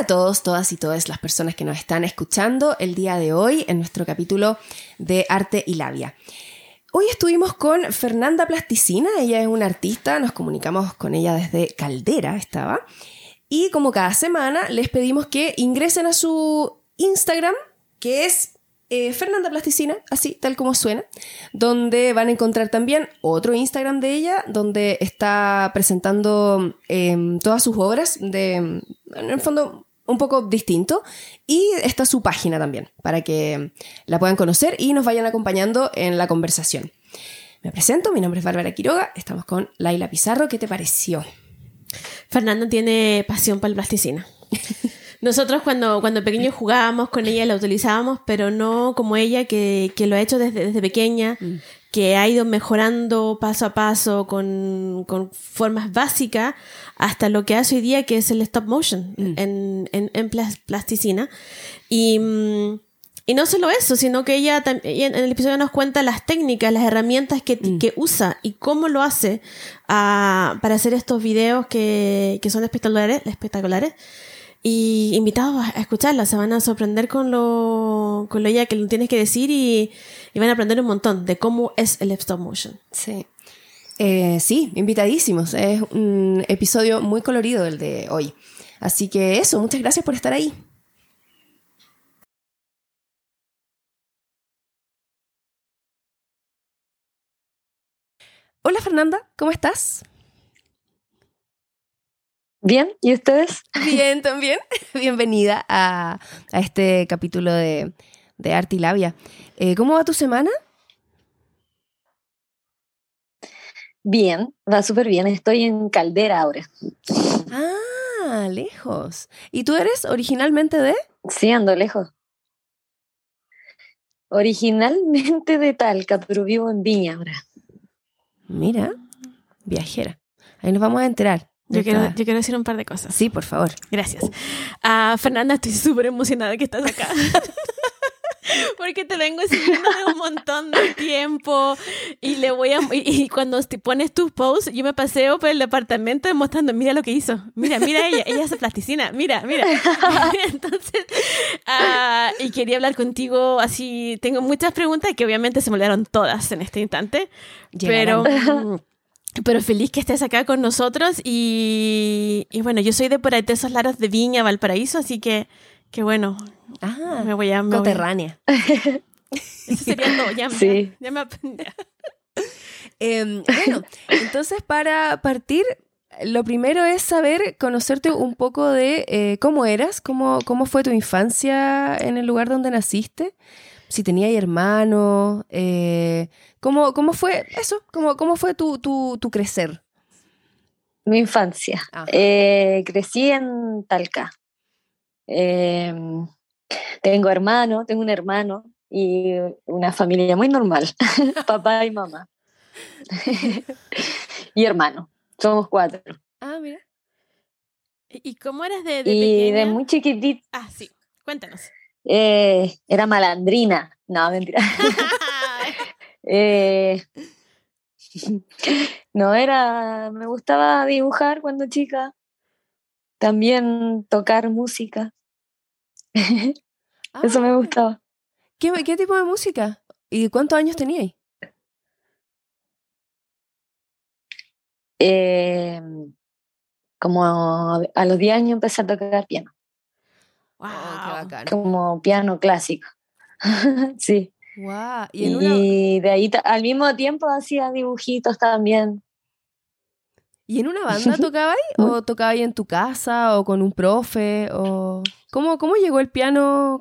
todos, todas y todas las personas que nos están escuchando el día de hoy en nuestro capítulo de Arte y Labia. Hoy estuvimos con Fernanda Plasticina, ella es una artista, nos comunicamos con ella desde Caldera, y como cada semana les pedimos que ingresen a su Instagram, que es Fernanda Plasticina, así tal como suena, donde van a encontrar también otro Instagram de ella, donde está presentando todas sus obras en el fondo un poco distinto, y está su página también, para que la puedan conocer y nos vayan acompañando en la conversación. Me presento, mi nombre es Bárbara Quiroga, estamos con Laila Pizarro. ¿Qué te pareció? Fernanda tiene pasión para el plasticina. Nosotros cuando pequeños jugábamos con ella, la utilizábamos, pero no como ella que lo ha hecho desde pequeña, que ha ido mejorando paso a paso con formas básicas hasta lo que hace hoy día, que es el stop motion en plasticina. Y no solo eso, sino que ella en el episodio nos cuenta las técnicas, las herramientas que usa y cómo lo hace para hacer estos videos que son espectaculares. Y invitados a escucharla, se van a sorprender con lo ella que lo tienes que decir y van a aprender un montón de cómo es el stop motion. Sí. Sí, invitadísimos. Es un episodio muy colorido el de hoy. Así que eso, muchas gracias por estar ahí. Hola Fernanda, ¿cómo estás? Bien, ¿y ustedes? Bien, también. Bienvenida a este capítulo de Arte y Labia. ¿Cómo va tu semana? Bien, va súper bien. Estoy en Caldera ahora. Ah, lejos. ¿Y tú eres originalmente de? Sí, ando lejos. Originalmente de Talca, pero vivo en Viña ahora. Mira, viajera. Ahí nos vamos a enterar. Yo quiero decir un par de cosas. Sí, por favor. Gracias. Fernanda, estoy súper emocionada que estás acá. Porque te vengo siguiendo de un montón de tiempo y cuando te pones tus posts, yo me paseo por el departamento mostrando, mira lo que hizo, mira ella hace plasticina, mira. Entonces, y quería hablar contigo así, tengo muchas preguntas que obviamente se me olvidaron todas en este instante, pero feliz que estés acá con nosotros y bueno, yo soy de por ahí de esos lados de Viña, Valparaíso, así que bueno. Me voy a coterránea. Eso sería todo. Sí. Ya me aprendí. Bueno, entonces para partir, lo primero es conocerte un poco de cómo eras, cómo fue tu infancia en el lugar donde naciste, si tenías hermanos, cómo fue eso, cómo fue tu crecer. Mi infancia. Crecí en Talca. Tengo un hermano y una familia muy normal, papá y mamá. Y hermano, somos 4. Ah, mira. ¿Y cómo eras de y pequeña? De muy chiquitita. Sí, cuéntanos. Era malandrina, no, mentira. Me gustaba dibujar cuando chica, también tocar música. Eso me gustaba. ¿Qué tipo de música? ¿Y cuántos años tenías? Como a los 10 años empecé a tocar piano. ¡Wow! Qué bacán. Como piano clásico. Sí. Wow. Y de ahí al mismo hacía dibujitos también. ¿Y en una banda tocabas? ¿O tocabas en tu casa? ¿O con un profe? ¿O cómo llegó el piano?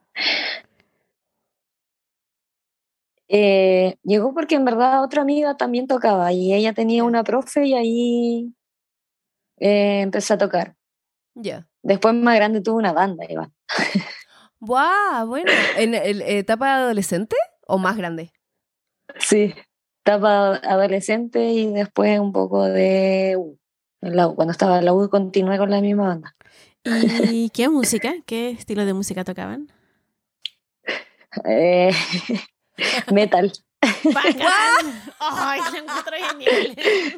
Llegó porque en verdad otra amiga también tocaba y ella tenía una profe y ahí empecé a tocar. Ya. Después más grande tuve una banda, Iván. ¡Wow! Bueno, ¿en etapa de adolescente o más grande? Sí, etapa adolescente y después un poco de cuando estaba en la U continué con la misma banda. ¿Y qué música? ¿Qué estilo de música tocaban? Metal. ¡Bacán! ¡Ay, la encuentro genial!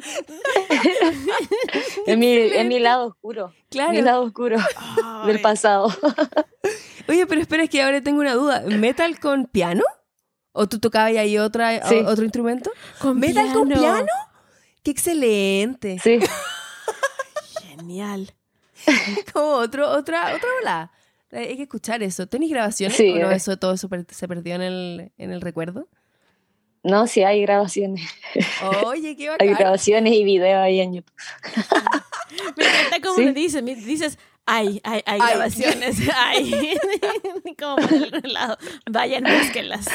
Es mi lado oscuro. Claro. Mi lado oscuro del pasado. Oye, pero espera, es que ahora tengo una duda. ¿Metal con piano? ¿O tú tocabas ahí otro instrumento? ¿Con ¿Metal piano? con piano? ¡Qué excelente! Sí. Genial. Como otra ola. Hay que escuchar eso. ¿Tenés grabaciones? Sí. ¿O no, todo eso se perdió en el recuerdo? No, sí hay grabaciones. Oye, qué bacán. Hay grabaciones y videos ahí en YouTube. Me encanta cómo Sí. lo dices, hay grabaciones, hay. Como por el lado. Vayan, búsquenlas.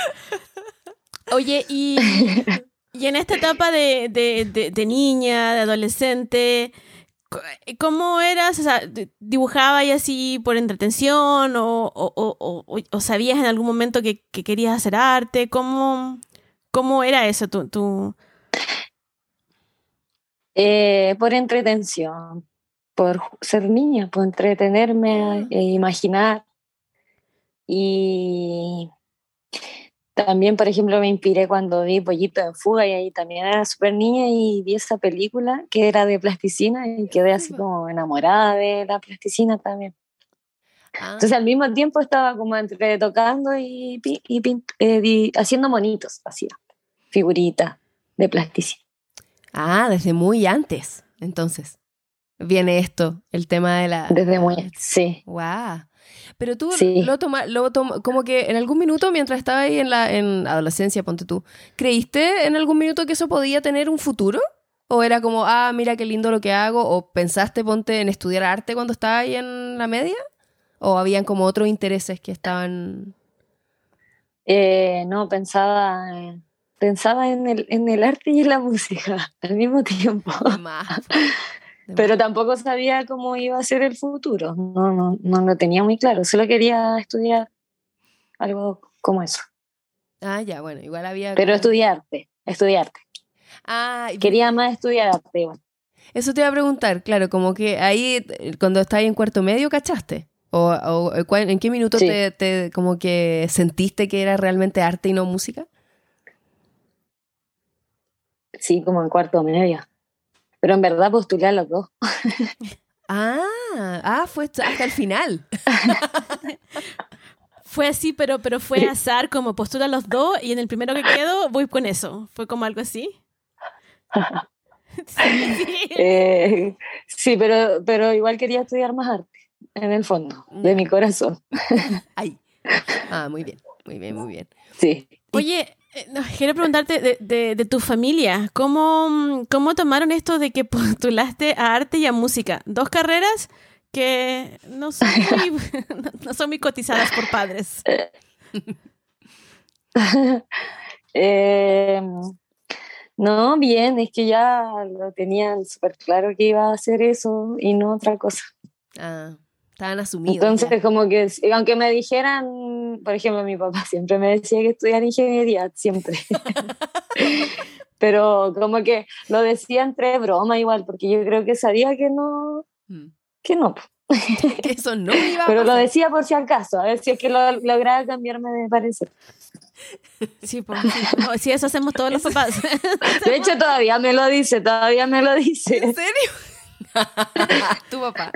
Oye, y en esta etapa de niña, de adolescente, ¿cómo eras? O sea, ¿dibujabas y así por entretención? ¿O sabías en algún momento que querías hacer arte? ¿Cómo era eso? Por entretención, por ser niña, por entretenerme, imaginar. Y también, por ejemplo, me inspiré cuando vi Pollito en Fuga y ahí también era súper niña y vi esa película que era de plasticina y quedé así como enamorada de la plasticina también. Entonces al mismo tiempo estaba como entre tocando y haciendo monitos, hacía figuritas de plasticina. Desde muy antes, entonces. Viene esto, el tema de la... Desde muy... Sí. ¡Guau! Pero tú Sí. lo tomas como que en algún minuto, mientras estabas ahí en adolescencia, ponte tú, ¿creíste en algún minuto que eso podía tener un futuro? ¿O era como, mira qué lindo lo que hago? ¿O pensaste, ponte, en estudiar arte cuando estabas ahí en la media? ¿O habían como otros intereses que estaban...? No, pensaba en el arte y en la música al mismo tiempo. Pero tampoco sabía cómo iba a ser el futuro. No lo tenía muy claro. Solo quería estudiar algo como eso. Ya, bueno, igual había... Pero estudiarte. Quería más estudiar arte igual. Eso te iba a preguntar, claro, como que ahí, cuando estabas en cuarto medio, ¿cachaste? ¿O en qué minuto Sí. te como que sentiste que era realmente arte y no música? Sí, como en cuarto medio. Pero en verdad postulé a los dos. Fue hasta el final. Fue así, pero fue azar, como postula los dos y en el primero que quedo voy con eso. ¿Fue como algo así? Sí. Sí, pero igual quería estudiar más arte, en el fondo, de mi corazón. Ay. Muy bien, muy bien, muy bien. Sí. Oye, quiero preguntarte de tu familia. ¿Cómo tomaron esto de que postulaste a arte y a música? Dos carreras que no son muy cotizadas por padres. No, bien, es que ya lo tenían súper claro que iba a hacer eso y no otra cosa. Estaban asumidos. Entonces, ya. como que, aunque me dijeran, por ejemplo, mi papá siempre me decía que estudiar ingeniería, siempre. Pero como que lo decía entre broma igual, porque yo creo que sabía que no. Que eso no iba a Pero pasar. lo decía por si acaso, a ver si es que lograba cambiarme de parecer. Sí, pues, sí, eso hacemos todos los papás. De hecho, todavía me lo dice. ¿En serio? Tu papá.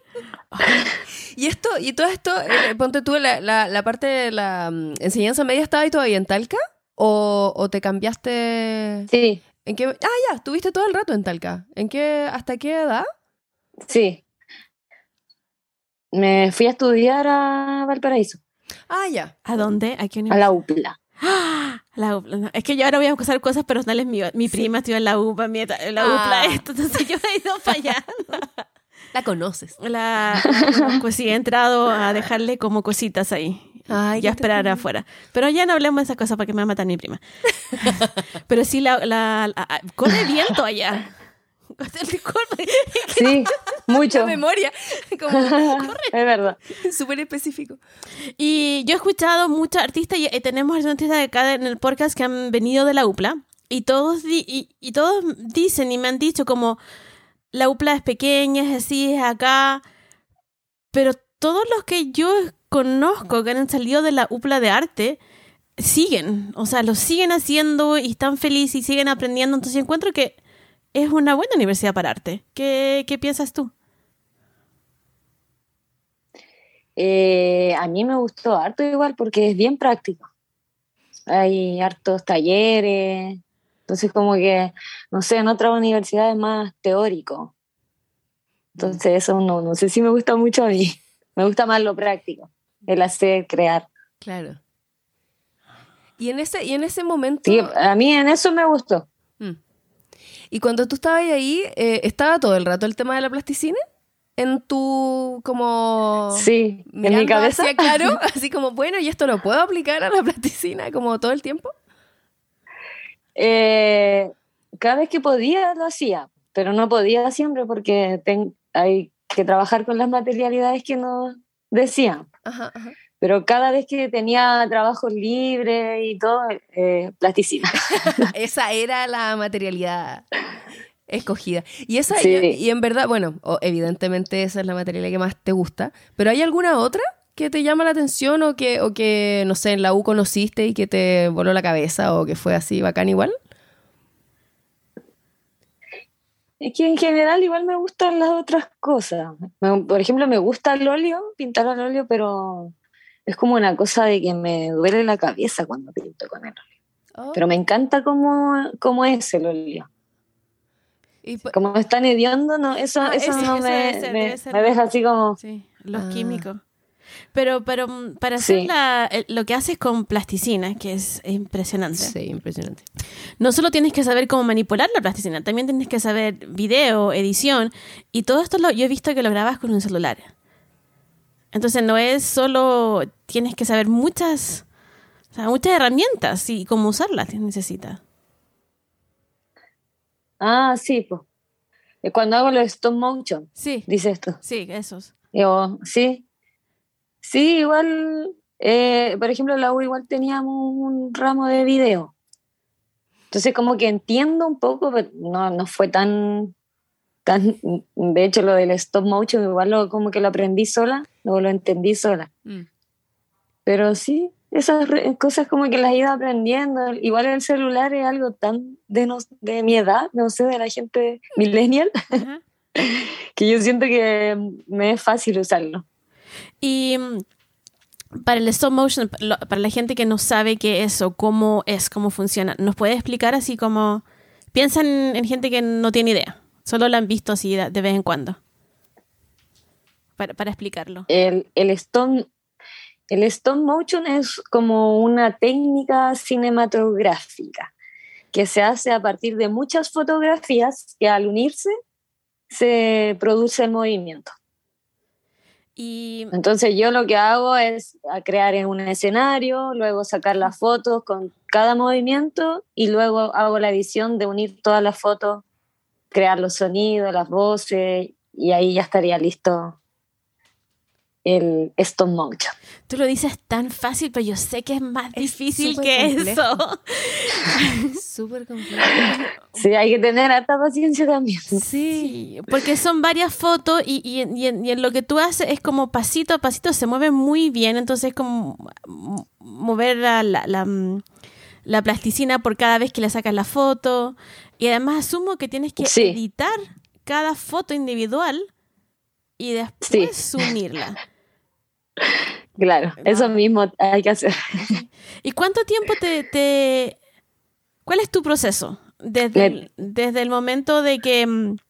Y todo esto, ponte tú, la parte de la enseñanza media, ¿estaba ahí todavía en Talca? ¿O te cambiaste? Sí. ¿En qué? Ya, estuviste todo el rato en Talca. ¿Hasta qué edad? Sí. Me fui a estudiar a Valparaíso. Ya. ¿A dónde? ¿A qué A universidad? la UPLA. La UPLA. No, es que yo ahora voy a usar cosas personales mías. Mi prima estudió en la UPLA, la UPLA entonces yo he ido para allá. La conoces. Pues sí, he entrado a dejarle como cositas ahí. Ay, y a esperar afuera. Pero ya no hablemos de esas cosas porque me va a matar mi prima. Pero sí, corre viento allá. Sí, mucho. La memoria. Como, es verdad. Súper específico. Y yo he escuchado muchos artistas y tenemos artistas de acá en el podcast que han venido de la UPLA y todos dicen y me han dicho como la UPLA es pequeña, es así, es acá, pero todos los que yo conozco que han salido de la UPLA de arte siguen, o sea, lo siguen haciendo y están felices y siguen aprendiendo. Entonces yo encuentro que es una buena universidad para arte. ¿Qué piensas tú? A mí me gustó harto igual porque es bien práctico. Hay hartos talleres, entonces como que, no sé, en otras universidades es más teórico. Entonces eso no sé si me gusta mucho a mí. Me gusta más lo práctico, el hacer, crear. Claro. Y en ese momento... Sí, a mí en eso me gustó. Y cuando tú estabas ahí, ¿estaba todo el rato el tema de la plasticina? En tu, como... Sí, en mi mirando cabeza. hacia Caro, así como, bueno, ¿y esto lo puedo aplicar a la plasticina como todo el tiempo? Cada vez que podía lo hacía, pero no podía siempre porque hay que trabajar con las materialidades que nos decían. Ajá, ajá. Pero cada vez que tenía trabajos libres y todo, plasticina. Esa era la materialidad escogida. Sí. Y en verdad, bueno, evidentemente esa es la materialidad que más te gusta, pero ¿hay alguna otra que te llama la atención o que, no sé, en la U conociste y que te voló la cabeza o que fue así bacán igual? Es que en general igual me gustan las otras cosas. Por ejemplo, me gusta el óleo, pintar al óleo, pero es como una cosa de que me duele la cabeza cuando pinto con el óleo. Oh. Pero me encanta cómo es el óleo. Y Como están hediondo, no, eso Debe me ser deja así como... sí, los químicos. Pero para hacer Sí. lo que haces con plasticina, que es impresionante. Sí, impresionante. No solo tienes que saber cómo manipular la plasticina, también tienes que saber video, edición, y todo esto yo he visto que lo grabas con un celular. Entonces no es solo, tienes que saber muchas herramientas y cómo usarlas necesitas. Ah, sí, pues. Cuando hago los stop motion, Sí, dice esto. sí, esos. Digo, sí. Sí, igual, por ejemplo, en la U igual teníamos un ramo de video. Entonces como que entiendo un poco, pero no fue tan, de hecho lo del stop motion igual como que lo aprendí sola, luego lo entendí sola. Pero sí, esas cosas como que las he ido aprendiendo. Igual el celular es algo tan de mi edad, no sé, de la gente millennial, Ajá. que yo siento que me es fácil usarlo. Y para el stop motion, para la gente que no sabe qué es o cómo funciona, ¿nos puede explicar así como... Piensan en gente que no tiene idea, solo la han visto así de vez en cuando. Para explicarlo. El stop motion es como una técnica cinematográfica que se hace a partir de muchas fotografías que al unirse se produce el movimiento. Y Entonces yo lo que hago es crear en un escenario, luego sacar las fotos con cada movimiento y luego hago la edición de unir todas las fotos, crear los sonidos, las voces y ahí ya estaría listo el stop motion. tú lo dices tan fácil, pero yo sé que es más difícil súper que complejo. eso. Súper complejo. Sí, hay que tener harta paciencia también. Sí, porque son varias fotos y en lo que tú haces es como pasito a pasito, se mueve muy bien, entonces es como mover la plasticina por cada vez que le sacas la foto y además asumo que tienes que Sí. editar cada foto individual y después unirla. Claro, eso mismo hay que hacer. ¿Y cuánto tiempo ¿Cuál es tu proceso? Desde el momento de que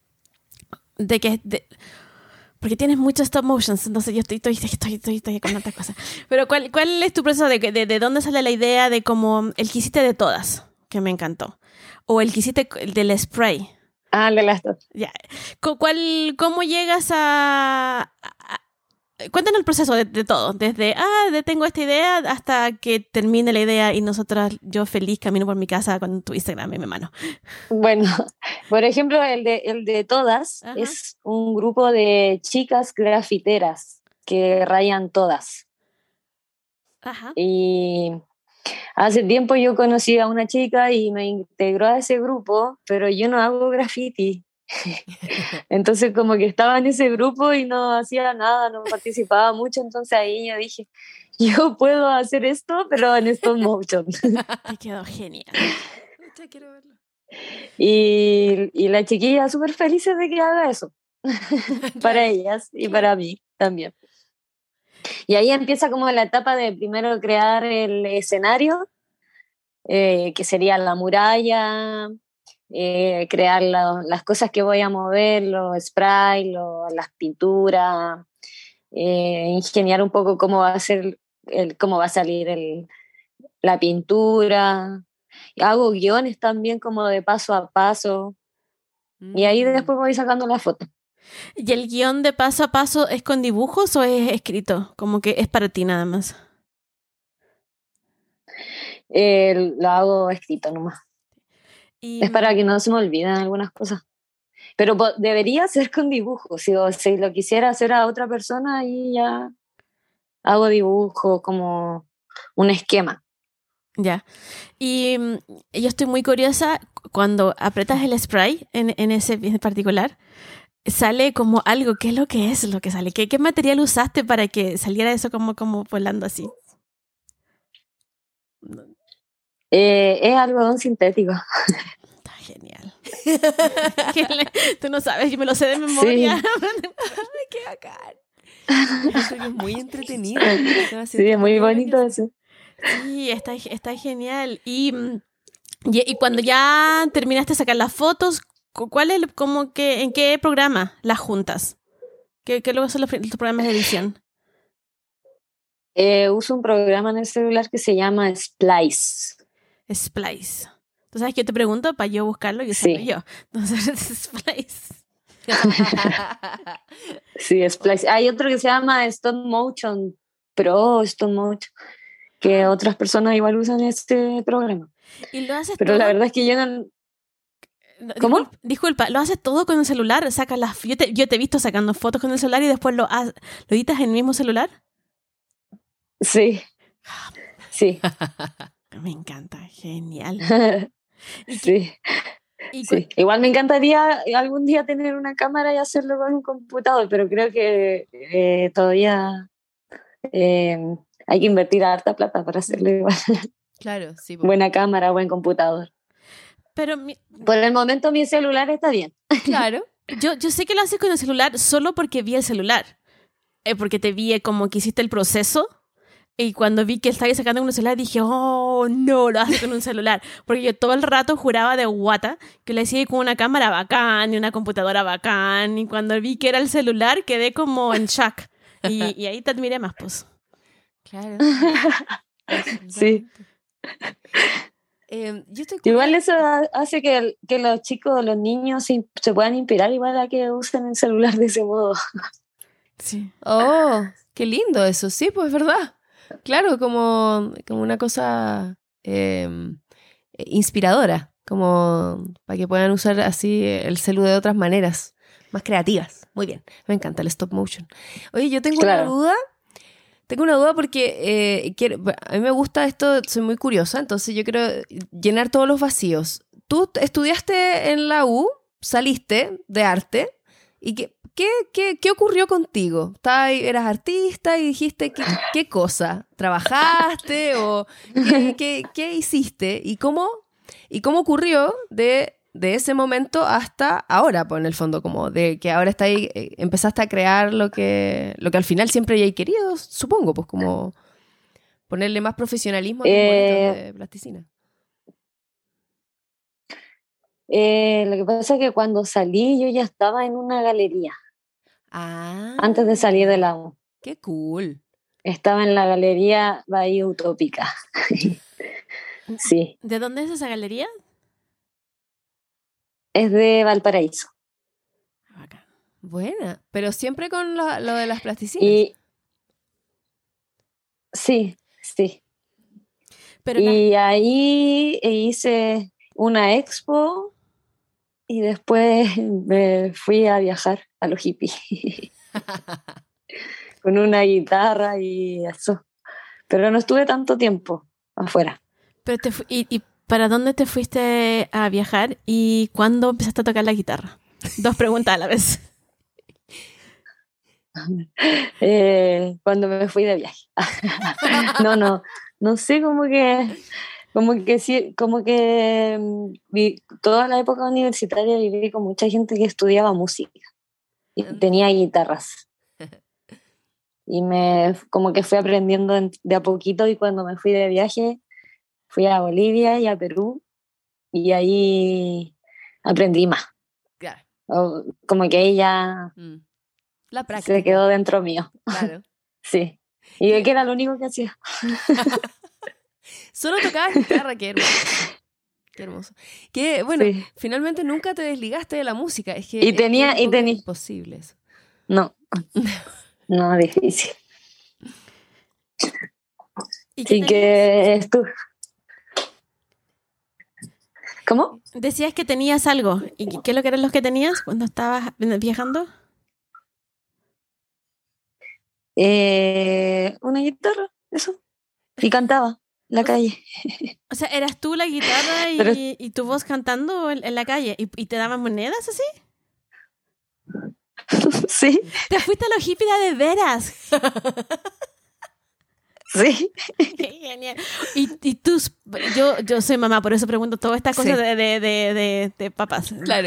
porque tienes muchos stop motions, entonces yo estoy con otras cosas. Pero ¿cuál es tu proceso de dónde sale la idea de como el que hiciste de todas, que me encantó? O el que hiciste del spray. Ah, de las dos. Ya. ¿Cómo llegas cuéntanos el proceso de todo, desde, tengo esta idea hasta que termine la idea y yo feliz camino por mi casa con tu Instagram en mi mano. Bueno, por ejemplo, el de todas. Ajá. Es un grupo de chicas grafiteras que rayan todas. Ajá. Y hace tiempo yo conocí a una chica y me integró a ese grupo, pero yo no hago graffiti. Entonces como que estaba en ese grupo y no hacía nada, no participaba mucho, entonces ahí yo dije, yo puedo hacer esto, pero en stop motion. Te quedó genial. Quiero verlo. Y la chiquilla súper feliz de que haga eso. Para ellas y para mí también. Y ahí empieza como la etapa de primero crear el escenario, que sería la muralla, crear las cosas que voy a mover, los sprays, las pinturas, ingeniar un poco cómo va a ser cómo va a salir la pintura. Hago guiones también como de paso a paso. Y ahí después voy sacando la foto. ¿Y el guión de paso a paso es con dibujos o es escrito? Como que es para ti nada más. Lo hago escrito nomás. Es para que no se me olviden algunas cosas. Pero debería ser con dibujos. Si lo quisiera hacer a otra persona, ahí ya hago dibujos como un esquema. Ya. Y yo estoy muy curiosa, cuando apretas el spray en ese en particular, sale como algo. ¿Qué es lo que sale? ¿Qué material usaste para que saliera eso como volando así? Es algodón sintético. Está genial. Tú no sabes, yo me lo sé de memoria. Sí. Ay, qué bacán. Eso es muy entretenido. Sí, es muy bonito eso. Sí, está genial. Y cuando ya terminaste de sacar las fotos, ¿cuál es en qué programa las juntas? ¿Qué luego son los programas de edición? Uso un programa en el celular que se llama Splice. Splice. ¿Tú sabes que yo te pregunto para yo buscarlo y usarlo yo? Entonces, Splice. Sí, Splice. Hay otro que se llama Stop Motion Pro, Stop Motion, que otras personas igual usan este programa. ¿Y lo haces Pero todo? la verdad es que yo no... ¿Cómo? Disculpa, ¿lo haces todo con el celular? Yo te he visto sacando fotos con el celular y después lo editas en el mismo celular. Sí. Sí. Me encanta, genial. Sí. Sí. Igual me encantaría algún día tener una cámara y hacerlo con un computador, pero creo que todavía hay que invertir harta plata para hacerlo igual. Claro, sí. Buena cámara, buen computador. Pero por el momento mi celular está bien. Claro. Yo sé que lo haces con el celular solo porque vi el celular. Porque te vi como que hiciste el proceso. Y cuando vi que estabas sacando con un celular, dije, oh, no, lo haces con un celular. Porque yo todo el rato juraba de guata que lo hacía con una cámara bacán y una computadora bacán. Y cuando vi que era el celular, quedé como en shock. Y ahí te admiré más, pues. Claro. Sí. Igual eso hace que los chicos, los niños se puedan inspirar igual a que usen el celular de ese modo. Sí. Oh, qué lindo eso. Sí, pues es verdad. Claro, como una cosa inspiradora, como para que puedan usar así el celu de otras maneras, más creativas. Muy bien, me encanta el stop motion. Oye, yo tengo una duda. Tengo una duda porque a mí me gusta esto, soy muy curiosa, entonces yo quiero llenar todos los vacíos. Tú estudiaste en la U, saliste de arte, ¿y qué ocurrió contigo? ¿Eras artista y dijiste qué cosa? ¿Trabajaste o qué hiciste? ¿Y cómo ocurrió de ese momento hasta ahora, pues en el fondo, como de que ahora empezaste a crear lo que al final siempre ya he querido, supongo, pues como ponerle más profesionalismo a tus monitos de plasticina? Lo que pasa es que cuando salí yo ya estaba en una galería. Antes de salir de la U. ¡Qué cool! Estaba en la galería Bahía Utópica. Sí. ¿De dónde es esa galería? Es de Valparaíso. Buena, pero siempre con lo de las plasticinas. Sí. Pero ahí hice una expo y después me fui a viajar a los hippies con una guitarra y eso. Pero no estuve tanto tiempo afuera. Pero ¿y para dónde te fuiste a viajar y cuándo empezaste a tocar la guitarra? 2 preguntas a la vez. Cuando me fui de viaje. No sé, sí, toda la época universitaria viví con mucha gente que estudiaba música y tenía guitarras. Y como que fui aprendiendo de a poquito, y cuando me fui de viaje fui a Bolivia y a Perú, y ahí aprendí más. Claro. Como que ella La práctica. se quedó dentro mío. Claro. Sí. Y que era lo único que hacía. Solo tocabas guitarra, qué hermoso. Qué hermoso. Que bueno, Sí. Finalmente nunca te desligaste de la música. Es que Y tenía- es un poco imposible eso. No, difícil. ¿Y qué Y que estuve. ¿Cómo? Decías que tenías algo. ¿Y qué es lo que eran los que tenías cuando estabas viajando? Una guitarra, eso. Y cantaba en la calle. O sea, ¿eras tú la guitarra Pero- y tu voz cantando en la calle? ¿Y te daban monedas así? Sí, ¡Te fuiste a los hippies de veras! sí. ¡Qué genial! Y yo soy mamá, por eso pregunto todas estas cosas Sí. de papás. Claro.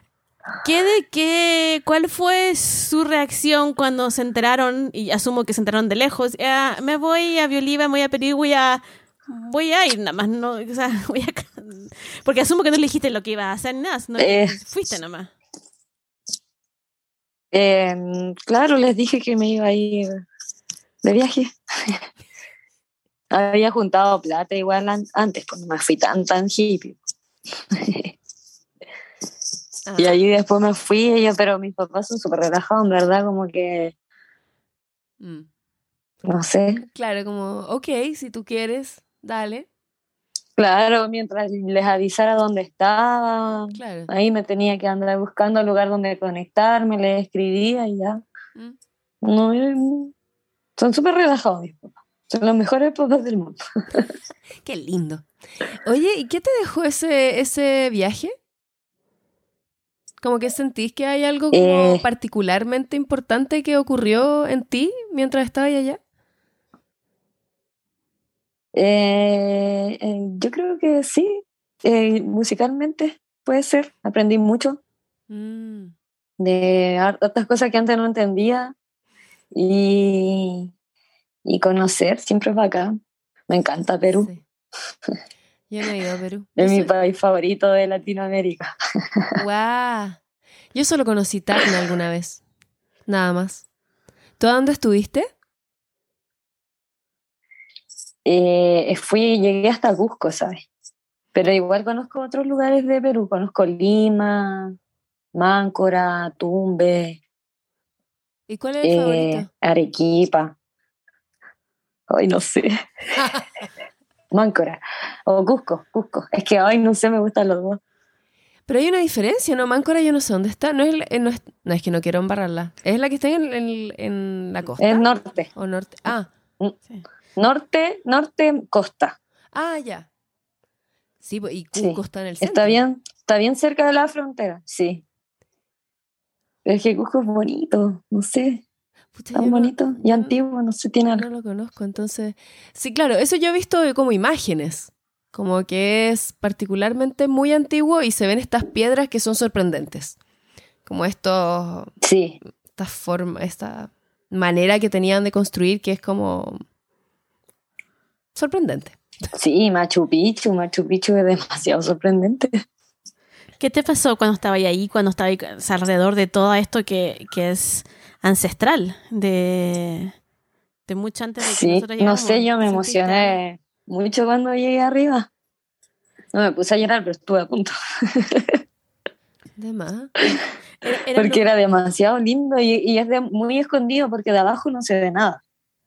¿Cuál fue su reacción cuando se enteraron, y asumo que se enteraron de lejos, me voy a Bioliva, me voy a Perú, voy a ir nada más, no, o sea, porque asumo que no le dijiste lo que iba a hacer ni nada, no, fuiste nada más. Claro, les dije que me iba a ir de viaje. Había juntado plata igual antes, pues no me fui tan hippie. Y allí después me fui, pero mis papás son súper relajados, en verdad, como que, no sé. Claro, como, ok, si tú quieres, dale. Claro, mientras les avisara dónde estaba, Claro. ahí me tenía que andar buscando un lugar donde conectarme, les escribía y ya. No, son súper relajados mis papás. Son los mejores papás del mundo. Qué lindo. Oye, ¿y qué te dejó ese viaje? ¿Como que sentís que hay algo como particularmente importante que ocurrió en ti mientras estabas allá? Yo creo que sí. Musicalmente puede ser. Aprendí mucho de otras cosas que antes no entendía, y conocer siempre es bacán. Me encanta Perú. Sí. Yo no he ido a Perú. Es mi país favorito de Latinoamérica. ¡Guau! Yo solo conocí Tacna alguna vez. Nada más. ¿Tú a dónde estuviste? Llegué hasta Cusco, ¿sabes? Pero igual conozco otros lugares de Perú. Conozco Lima, Máncora, Tumbes, ¿Y cuál es el favorito? Arequipa. Ay, no sé. Máncora o Cusco. Es que hoy no sé, me gustan los dos. Pero hay una diferencia, ¿no? Máncora yo no sé dónde está. No es que no quiero embarrarla. ¿Es la que está en la costa? Es norte. ¿O norte? Ah. Sí. Norte, costa. Ah, ya. Sí, y Cusco está en el centro. Está bien cerca de la frontera, sí. Pero es que Cusco es bonito, no sé. Pucha, Tan bonito y antiguo, no sé, tiene algo. No lo conozco, entonces... Sí, claro, eso yo he visto como imágenes. Como que es particularmente muy antiguo y se ven estas piedras que son sorprendentes. Como Sí. esta manera que tenían de construir que es como sorprendente. Sí, Machu Picchu es demasiado sorprendente. ¿Qué te pasó cuando estabas ahí, cuando estabas alrededor de todo esto que es ancestral, de mucho antes de que Sí, nosotros llegáramos? no sé, yo me emocioné mucho cuando llegué arriba. No me puse a llorar, pero estuve a punto. De más. Porque era demasiado lindo y es muy escondido porque de abajo no se ve nada.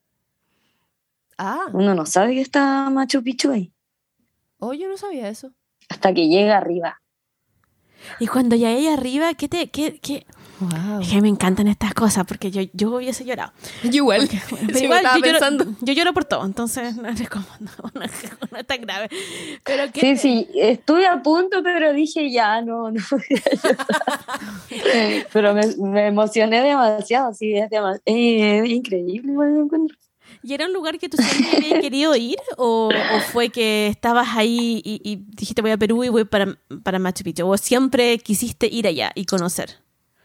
Ah. Uno no sabe que está Machu Picchu ahí. Oh, yo no sabía eso. Hasta que llega arriba. Y cuando ya hay arriba, Wow. Es que a mí me encantan estas cosas porque yo hubiese llorado. Yo igual. Porque, bueno, pero Sí, igual me estaba pensando. yo lloro por todo, entonces no es como no es tan grave. Pero Sí, estuve a punto, pero dije ya, no voy a llorar. Pero me emocioné demasiado, sí, es increíble igual me encuentro. ¿Y era un lugar que tú siempre habías querido ir o fue que estabas ahí y dijiste voy a Perú y voy para Machu Picchu? ¿O siempre quisiste ir allá y conocer?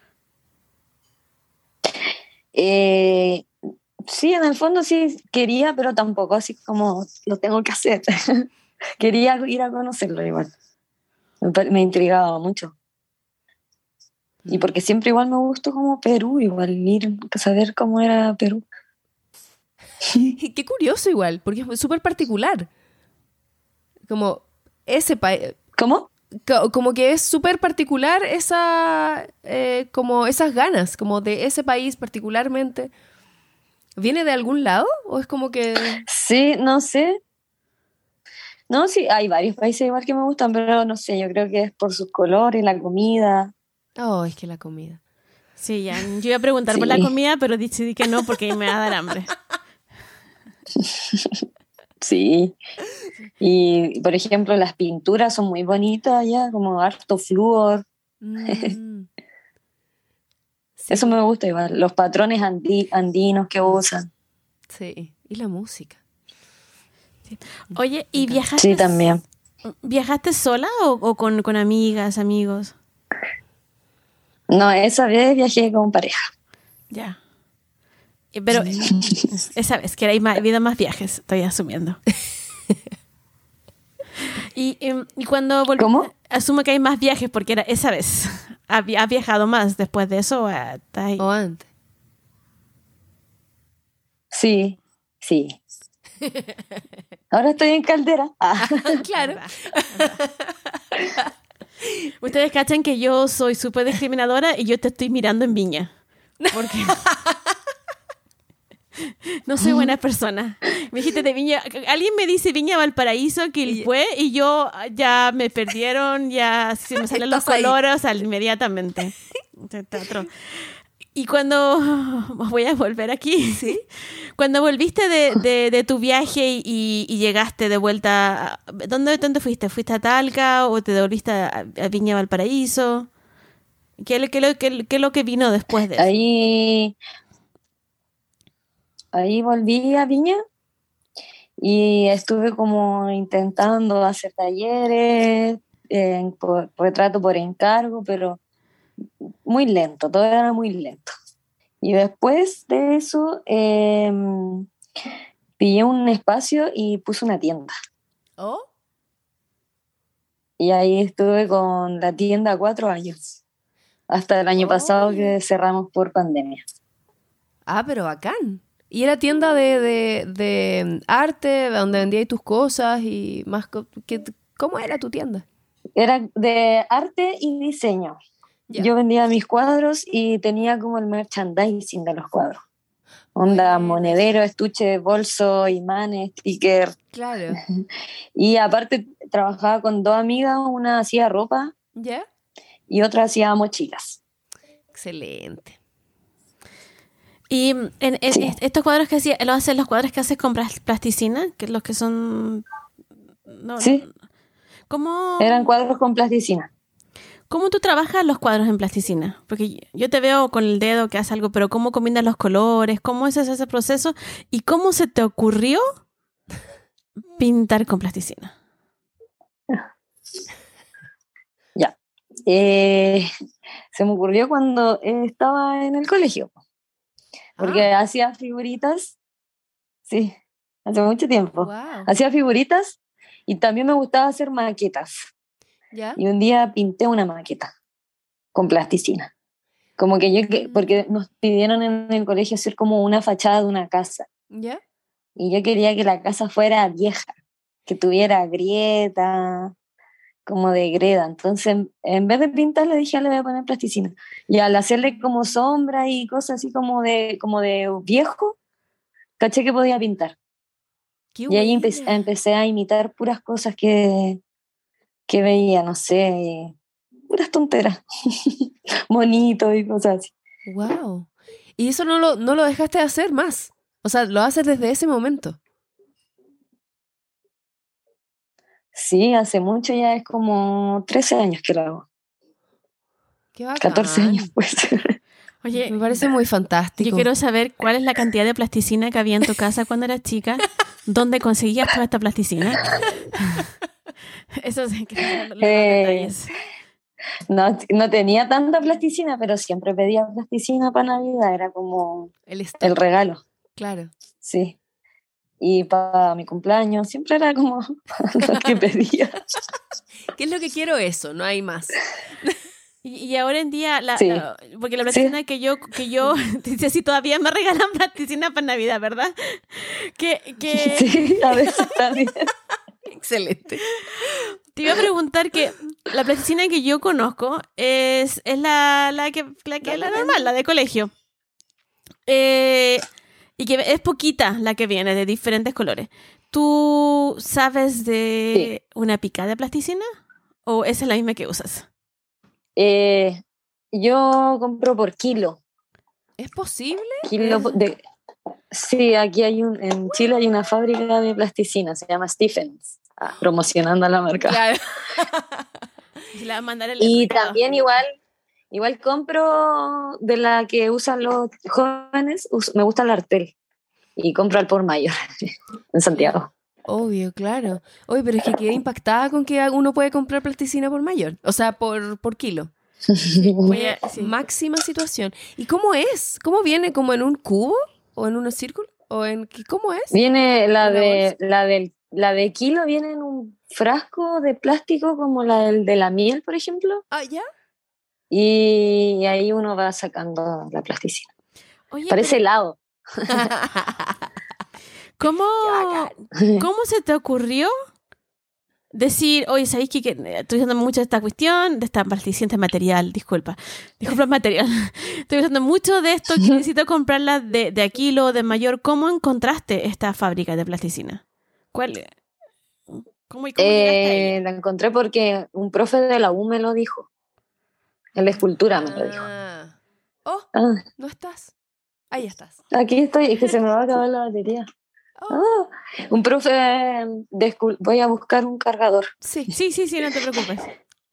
Sí, en el fondo sí quería, pero tampoco así como lo tengo que hacer. Quería ir a conocerlo igual. Me intrigaba mucho. Y porque siempre igual me gustó como Perú, igual ir a saber cómo era Perú. Qué curioso igual, porque es súper particular. Como ese país... ¿Cómo? Como que es súper particular como esas ganas, como de ese país particularmente. ¿Viene de algún lado? ¿O es como que...? Sí, no sé. No, sí, hay varios países igual que me gustan, pero no sé, yo creo que es por sus colores, la comida. Oh, es que la comida. Sí, ya. Yo iba a preguntar por Sí. la comida, pero decidí que no porque me va a dar hambre. Sí. Y, por ejemplo, las pinturas son muy bonitas allá, como harto flúor. Mm. Sí, Eso me gusta igual, los patrones andinos que usan. sí. Y la música. Oye, ¿y Sí, también. viajaste sola o con amigas, amigos? No, esa vez viajé con pareja. Ya. Pero esa vez que ha habido más viajes, estoy asumiendo. Y cuando volviste, ¿Cómo? asumo que hay más viajes porque era esa vez. ¿Has viajado más después de eso? ¿Estás ahí? O antes. Sí, sí. Ahora estoy en Caldera. Claro. Ustedes cachan que yo soy súper discriminadora y yo te estoy mirando en Viña. Porque no soy buena persona. Me dijiste de Viña. Alguien me dice Viña Valparaíso, Quilpué, y yo ya me perdieron, ya se me salen los colores inmediatamente. Y cuando voy a volver aquí, ¿sí? Cuando volviste de tu viaje y llegaste de vuelta, ¿dónde fuiste? ¿Fuiste a Talca o te devolviste a Viña Valparaíso? ¿Qué es lo que vino después de eso? Ahí volví a Viña y estuve como intentando hacer talleres, retrato por encargo, pero muy lento, todo era muy lento. Y después de eso pillé un espacio y puse una tienda. ¿Oh? Y ahí estuve con la tienda 4 años, hasta el año pasado que cerramos por pandemia. Ah, pero bacán. ¿Y era tienda de arte, donde vendías tus cosas y más? ¿Cómo era tu tienda? Era de arte y diseño. Ya. Yo vendía mis cuadros y tenía como el merchandising de los cuadros. Onda, monedero, estuche, bolso, imanes, sticker. Claro. Y aparte trabajaba con 2 amigas, una hacía ropa ¿Ya? y otra hacía mochilas. Excelente. Y Sí. estos cuadros que hacías, ¿lo hacen los cuadros que haces con plasticina? Que los que son... No, Sí, ¿Cómo, eran cuadros con plasticina. ¿Cómo tú trabajas los cuadros en plasticina? Porque yo te veo con el dedo que haces algo, pero ¿cómo combinas los colores? ¿Cómo es ese proceso? ¿Y cómo se te ocurrió pintar con plasticina? Ya. Se me ocurrió cuando estaba en el colegio, porque hacía figuritas, sí, hace mucho tiempo. Wow. Hacía figuritas y también me gustaba hacer maquetas. ¿Ya? Y un día pinté una maqueta con plasticina. Como que porque nos pidieron en el colegio hacer como una fachada de una casa. ¿Ya? Y yo quería que la casa fuera vieja, que tuviera grieta, como de greda. Entonces, en vez de pintarla, dije, le voy a poner plasticina. Y al hacerle como sombra y cosas así como de viejo, caché que podía pintar. Qué Y ahí buena. empecé a imitar puras cosas que veía, no sé, puras tonteras. Monitos y cosas así. Wow. Y eso no lo dejaste de hacer más. O sea, lo haces desde ese momento. Sí, hace mucho, ya es como 13 años que lo hago. Qué bacán. 14 años, pues. Oye, Me parece muy fantástico. yo quiero saber cuál es la cantidad de plasticina que había en tu casa cuando eras chica. ¿Dónde conseguías toda esta plasticina? Eso sí, que los detalles. No tenía tanta plasticina, pero siempre pedía plasticina para Navidad. Era como el regalo. Claro. Sí. Y para mi cumpleaños siempre era como lo que pedía. ¿Qué es lo que quiero? Eso, no hay más. Y ahora en día, Sí. porque la plasticina que yo dice así, todavía me regalan plasticina para Navidad, ¿verdad? Sí, a veces también. Excelente. Te iba a preguntar que la plasticina que yo conozco es la normal, la de colegio. Y que es poquita la que viene, de diferentes colores. ¿Tú sabes de una picada de plasticina? ¿O esa es la misma que usas? Yo compro por kilo. ¿Es posible? Sí, aquí en Chile hay una fábrica de plasticina, se llama Stephens, promocionando a la marca. Claro. Se la va a mandar el Y recado. también igual compro de la que usan los jóvenes, me gusta el Artel. Y compro al por mayor en Santiago. Obvio, claro. Oye, pero es que quedé impactada con que uno puede comprar plasticina por mayor. O sea, por kilo. Sí. Máxima situación. ¿Y cómo es? ¿Cómo viene? ¿Como en un cubo? ¿O en un círculo? ¿Cómo es? Viene la de kilo, viene en un frasco de plástico como la de la miel, por ejemplo. Ah, ¿ya? Y ahí uno va sacando la plasticina. Oye, Parece helado. ¿Cómo se te ocurrió decir, oye, ¿sabéis que estoy usando mucho esta cuestión, de esta plasticina, este material, disculpa material, estoy usando mucho de esto que necesito comprarla de a kilo, de mayor? ¿Cómo encontraste esta fábrica de plasticina? ¿Cómo llegaste a ella? La encontré porque un profe de la U me lo dijo. En la escultura me lo dijo. Oh, ¿no estás? Ahí estás. Aquí estoy, es que se me va a acabar la batería. Un profe voy a buscar un cargador. Sí, no te preocupes.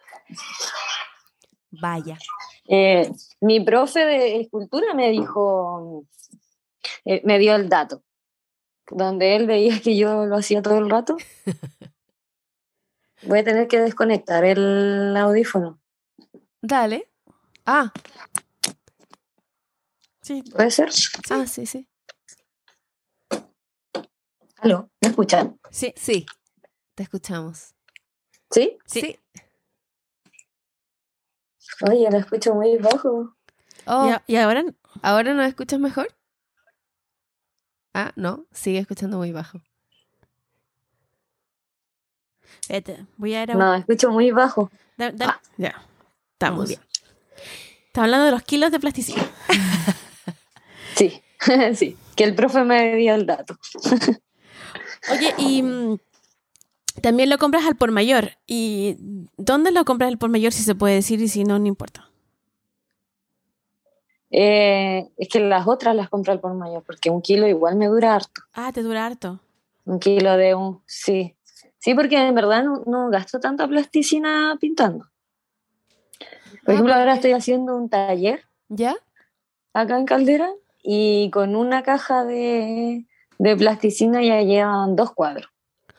Vaya. Mi profe de escultura me dijo, me dio el dato, donde él veía que yo lo hacía todo el rato. Voy a tener que desconectar el audífono. Dale. Sí. ¿Puede ser? Sí. ¿Aló? ¿Me escuchan? Sí. Te escuchamos. ¿Sí? Sí. Oye, lo escucho muy bajo. ¿Y ahora? ¿Ahora nos escuchas mejor? No, sigue escuchando muy bajo. Vete, voy a ir a... No, escucho muy bajo. Ya, estamos. Muy bien. Está hablando de los kilos de plasticina. Sí, sí, que el profe me dio el dato. Oye, y también lo compras al por mayor. ¿Y dónde lo compras al por mayor, si se puede decir, y si no, no importa? Es que las otras las compro al por mayor, porque un kilo igual me dura harto. Te dura harto. Un kilo sí. Sí, porque en verdad no gasto tanta plasticina pintando. Por ejemplo, ahora estoy haciendo un taller. ¿Ya? Acá en Caldera, y con una caja de plasticina ya llevan 2 cuadros.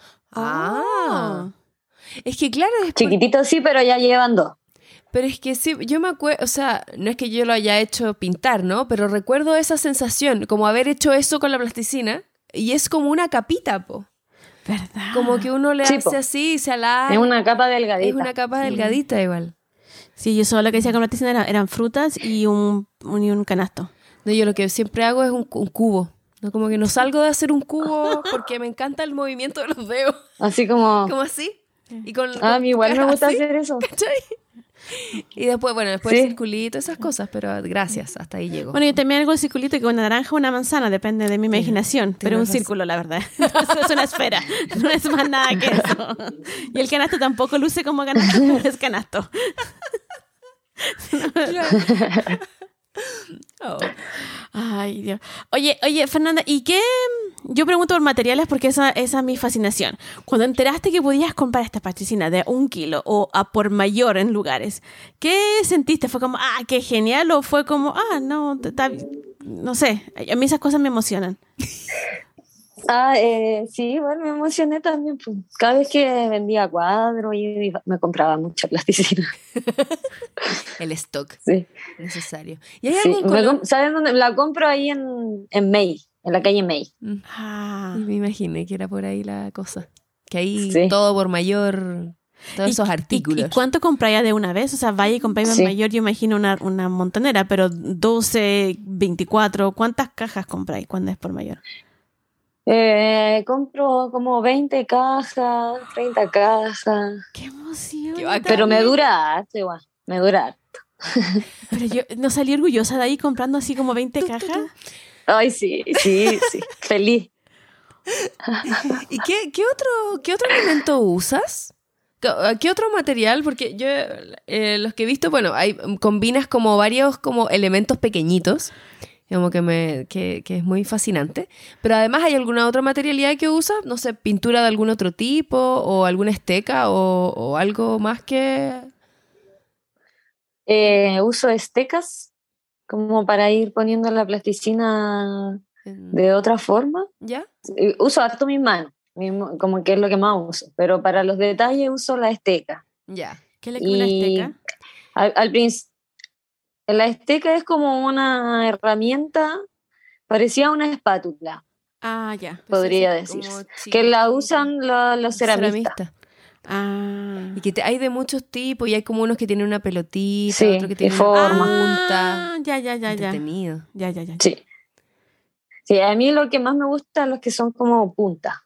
Es que claro, Chiquititos sí, pero ya llevan 2. Pero es que sí, yo me acuerdo, o sea, no es que yo lo haya hecho pintar, ¿no? Pero recuerdo esa sensación, como haber hecho eso con la plasticina, y es como una capita, po. ¿Verdad? Como que uno le hace así y se alarga. Es una capa delgadita. Es una capa delgadita igual. Sí, yo solo lo que hacía con plasticina eran frutas y un canasto. No, yo lo que siempre hago es un cubo. No, como que no salgo de hacer un cubo porque me encanta el movimiento de los dedos. Así como... Como así. Y a mí igual me gusta hacer eso. ¿Cachai? Y después el circulito, esas cosas, pero gracias, hasta ahí llego. Bueno, yo también hago el circulito que una naranja o una manzana, depende de mi imaginación, pero un círculo, la verdad. Es una esfera, no es más nada que eso. Y el canasto tampoco luce como canasto, pero es canasto. Oh. Ay, Dios. Oye, Fernanda, ¿y qué? Yo pregunto por materiales porque esa es mi fascinación. Cuando enteraste que podías comprar esta plasticina de 1 kilo o a por mayor en lugares, ¿qué sentiste? ¿Fue como, qué genial? ¿O fue como, no, no sé, a mí esas cosas me emocionan? Sí, bueno, me emocioné también. Pues. Cada vez que vendía cuadros y me compraba mucha plasticina. El stock Sí. necesario. ¿Y hay Sí, algún color? ¿sabes dónde? La compro ahí en May, en la calle May. Y me imaginé que era por ahí la cosa. Que ahí Sí. todo por mayor, todos esos artículos. ¿Y cuánto compráis de una vez? O sea, vaya y compráis Sí. mayor, yo imagino una montonera, pero 12, 24, ¿cuántas cajas compráis cuando es por mayor? Compro como 20 cajas, 30 cajas. ¡Qué emoción! Qué bacán. Pero me dura harto igual, me dura harto. Pero yo no salí orgullosa de ahí comprando así como 20 cajas. Ay, sí, feliz. ¿Y qué otro elemento usas? ¿Qué otro material? Porque yo, los que he visto, bueno, combinas como varios como elementos pequeñitos, como que es muy fascinante. Pero además, ¿hay alguna otra materialidad que usas? No sé, pintura de algún otro tipo, o alguna esteca, o algo más que... Uso estecas como para ir poniendo la plasticina de otra forma. ¿Ya? Uso harto mis manos, como que es lo que más uso. Pero para los detalles uso la esteca. Ya. ¿Qué le una esteca? Al principio, la esteca es como una herramienta parecida a una espátula, Ya. podría decir. Que la usan los ceramistas. Y que hay de muchos tipos y hay como unos que tienen una pelotita, sí, otro que tiene una punta. Ya. Entretenido. Ya. Sí, a mí lo que más me gusta es los que son como punta.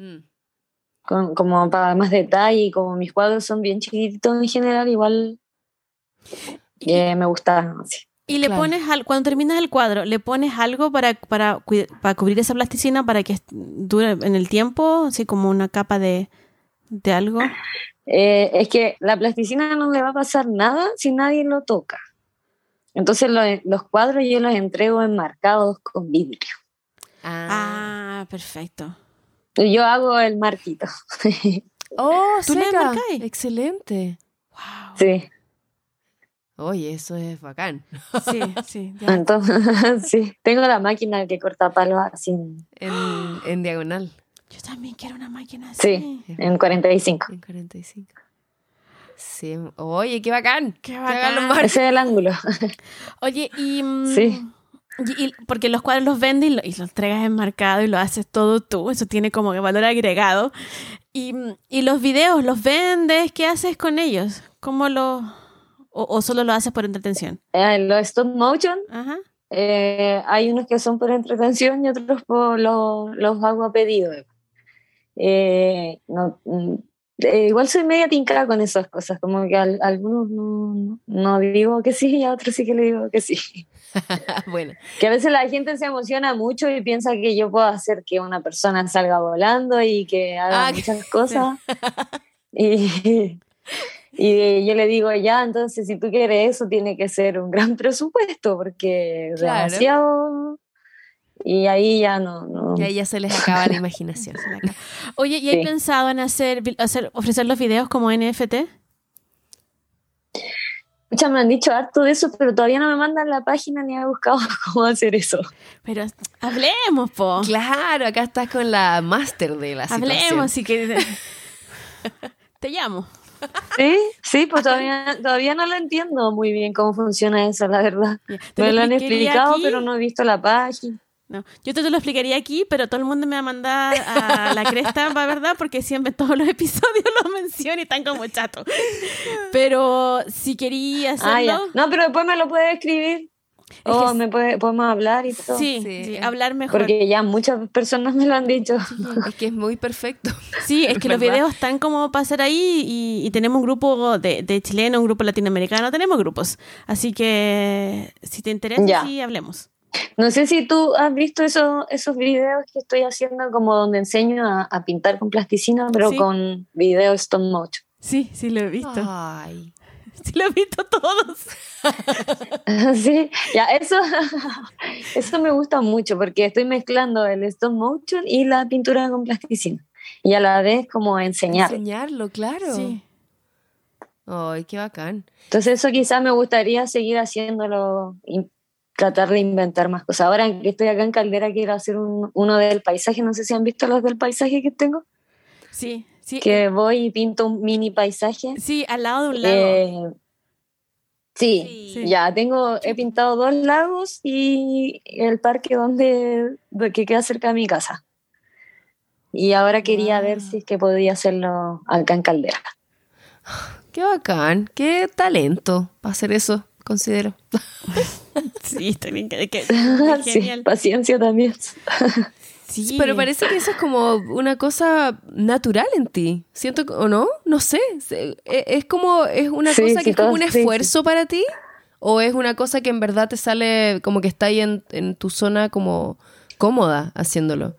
Como para más detalle, y como mis cuadros son bien chiquititos en general, igual me gusta así. Y le pones, cuando terminas el cuadro, ¿le pones algo para cubrir esa plasticina para que dure en el tiempo? Así como una capa de algo. Es que la plasticina no le va a pasar nada si nadie lo toca. Entonces los cuadros yo los entrego enmarcados con vidrio. Perfecto. Yo hago el marquito. ¿Tú le enmarcas? Excelente. Wow. Sí. Oye, eso es bacán. Sí. Entonces, sí, tengo la máquina que corta palos así. En diagonal. Yo también quiero una máquina así. Sí, en 45. En 45. Sí. Oye, qué bacán. Qué bacán. Ese es el ángulo. Oye, sí. Y porque los cuadros los vendes y los entregas enmarcado y lo haces todo tú. Eso tiene como que valor agregado. Y los videos, ¿los vendes? ¿Qué haces con ellos? ¿Cómo o solo lo haces por entretención? Los stop motion. Ajá. Hay unos que son por entretención y otros los hago a pedido. Igual soy media tincada con esas cosas, como que a algunos no digo que sí y a otros sí que le digo que sí. Bueno. Que a veces la gente se emociona mucho y piensa que yo puedo hacer que una persona salga volando y que haga muchas cosas. Y yo le digo, ya, entonces si tú quieres eso tiene que ser un gran presupuesto porque es demasiado... Y ahí ya no. Y ahí ya se les acaba la imaginación. Oye, ¿y hay pensado en ofrecer los videos como NFT? Muchas me han dicho harto de eso, pero todavía no me mandan la página ni he buscado cómo hacer eso. Pero hablemos, po. Claro, acá estás con la máster de la situación. Hablemos, si que te llamo. Sí, pues todavía no lo entiendo muy bien cómo funciona eso, la verdad. Me lo han explicado, pero no he visto la página. No, yo te lo explicaría aquí, pero todo el mundo me va a mandar a la cresta, ¿verdad? Porque siempre en todos los episodios los menciono y están como chatos. Pero si quería hacerlo... No, pero después me lo puedes escribir. Podemos hablar y todo. Sí, hablar mejor. Porque ya muchas personas me lo han dicho. Sí, es que es muy perfecto. Sí, es que los videos están como para hacer ahí y tenemos un grupo de chileno, un grupo latinoamericano, tenemos grupos. Así que si te interesa, sí, hablemos. No sé si tú has visto esos videos que estoy haciendo como donde enseño a pintar con plasticina, pero con videos stop motion. Sí, lo he visto. Ay. Sí, lo he visto todos. Sí, ya, eso me gusta mucho porque estoy mezclando el stop motion y la pintura con plasticina. Y a la vez como enseñar. Enseñarlo, claro. Sí. Ay, qué bacán. Entonces eso quizás me gustaría seguir haciéndolo y tratar de inventar más cosas. Ahora que estoy acá en Caldera quiero hacer uno del paisaje. No sé si han visto los del paisaje que tengo. Sí, sí. Que voy y pinto un mini paisaje. Sí, al lado de un lago. Sí, Sí. ya he pintado 2 lagos y el parque que queda cerca de mi casa. Y ahora quería ver si es que podía hacerlo acá en Caldera. Qué bacán, qué talento para hacer eso, considero. Sí, está bien. Sí, Genial. paciencia también. Sí. Pero parece que eso es como una cosa natural en ti. Siento, ¿o no? No sé. Es como, es una Sí, cosa que sí, es como un todo, sí, esfuerzo para ti. ¿O es una cosa que en verdad te sale como que está ahí en tu zona como cómoda haciéndolo?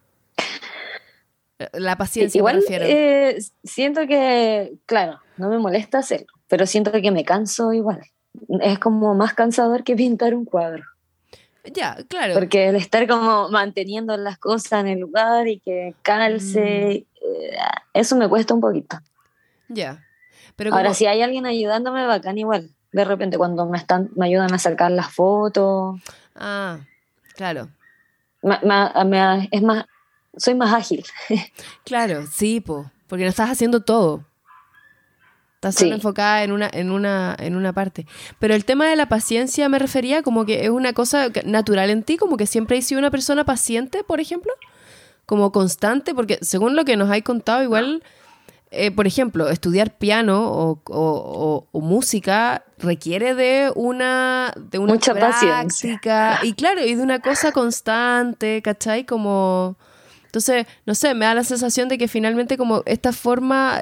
La paciencia, Igual me refiero. siento que, claro, no me molesta hacerlo, pero siento que me canso igual. Es como más cansador que pintar un cuadro. Ya, claro. Porque el estar como manteniendo las cosas en el lugar y que calce, eso me cuesta un poquito. Ya. Pero Ahora, como, si hay alguien ayudándome, bacán igual. De repente cuando me ayudan a sacar las fotos, ah, claro. es más, soy más ágil. Claro, sí, porque no estás haciendo todo. Estás solo Sí. enfocada en una parte. Pero el tema de la paciencia me refería como que es una cosa natural en ti, como que siempre has sido una persona paciente, por ejemplo, como constante, porque según lo que nos has contado, igual, por ejemplo, estudiar piano o música requiere de una Mucha práctica paciencia. y claro, y de una cosa constante, ¿cachai? Como... Entonces, no sé, me da la sensación de que finalmente como esta forma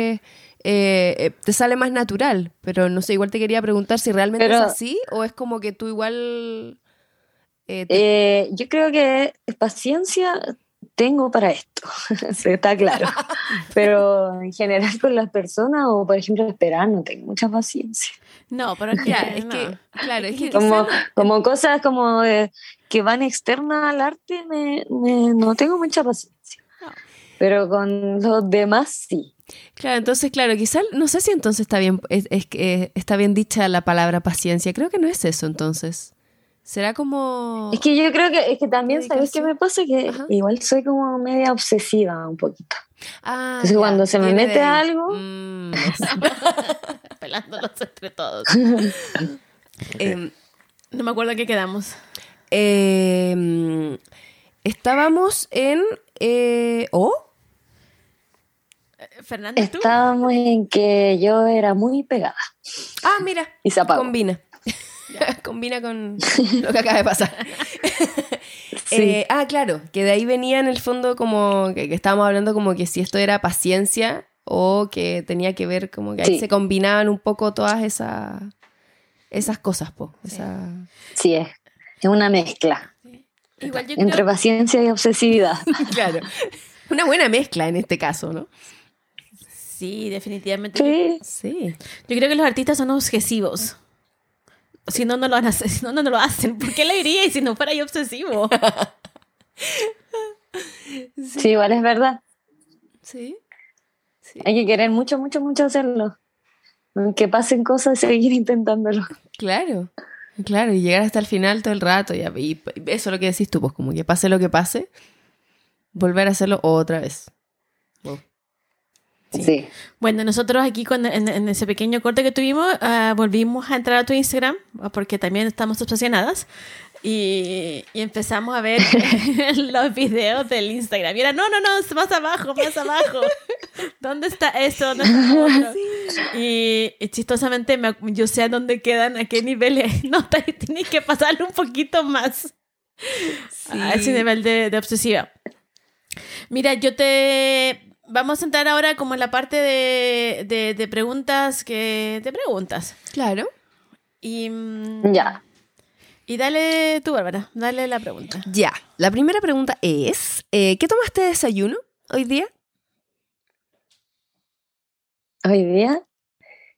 te sale más natural, pero no sé, igual te quería preguntar si realmente es Pero así o es como que tú igual... yo creo que paciencia tengo para esto, sí, está claro. Pero en general con las personas o por ejemplo esperar no tengo mucha paciencia. No, pero es que, Ya, es no. que, claro, es que Como cosas como que van externas al arte no tengo mucha paciencia. No. Pero con los demás sí. claro, entonces, claro, quizás, no sé si entonces está bien, es que está bien dicha la palabra paciencia, creo que no es eso entonces. Será como... Es que yo creo que, es que también, ¿sabes qué dedicación. me pasa? Que Ajá. igual soy como media obsesiva un poquito. Ah, Entonces ya, cuando se me viene de mete ahí. algo, Pelándolos entre todos. Em, No me acuerdo en qué quedamos. estábamos en... Fernanda, ¿tú? estábamos en que yo era muy pegada Ah, mira, y se apagó. combina. Combina con lo que acaba de pasar. Sí. Claro, que de ahí venía en el fondo como que estábamos hablando como que si esto era paciencia o que tenía que ver como que ahí Sí. se combinaban un poco todas esas cosas, po. Sí, es una mezcla Igual yo entre creo, paciencia y obsesividad. Claro. Una buena mezcla en este caso, ¿no? sí, definitivamente. Sí, Sí. Yo creo que los artistas son obsesivos. Si no, no lo van a hacer. Si no, no lo hacen. ¿Por qué le iría y si no fuera yo obsesivo? sí, igual es verdad. Sí. Sí. Hay que querer mucho, mucho, mucho hacerlo. Que pasen cosas y seguir intentándolo. Claro. Claro, y llegar hasta el final todo el rato. Y eso es lo que decís tú, pues como que pase lo que pase, volver a hacerlo otra vez. Wow. Sí. Bueno, nosotros aquí en ese pequeño corte que tuvimos, volvimos a entrar a tu Instagram, porque también estamos obsesionadas, y empezamos a ver los videos del Instagram. Y era, no, más abajo, más abajo. ¿Dónde está esto? ¿Dónde está lo otro? Y chistosamente yo sé a dónde quedan, a qué niveles. No, tienes que pasarle un poquito más a ese nivel de obsesiva. Mira, vamos a entrar ahora como en la parte de preguntas que te preguntas. Claro. Y, Ya. y dale tú, Bárbara, dale la pregunta. Ya. La primera pregunta es, ¿qué tomaste de desayuno hoy día? Hoy día